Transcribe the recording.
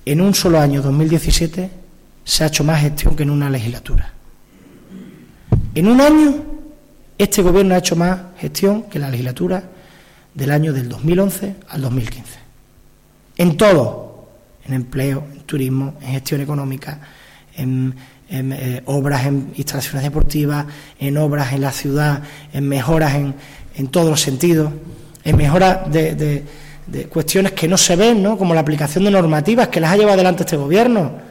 en un solo año, 2017, se ha hecho más gestión que en una legislatura. En un año, este Gobierno ha hecho más gestión que la legislatura del año del 2011 al 2015. En todo, en empleo, en turismo, en gestión económica, en obras, en instalaciones deportivas, en obras en la ciudad, en mejoras en todos los sentidos, en mejoras de cuestiones que no se ven, ¿no?, como la aplicación de normativas que las ha llevado adelante este Gobierno.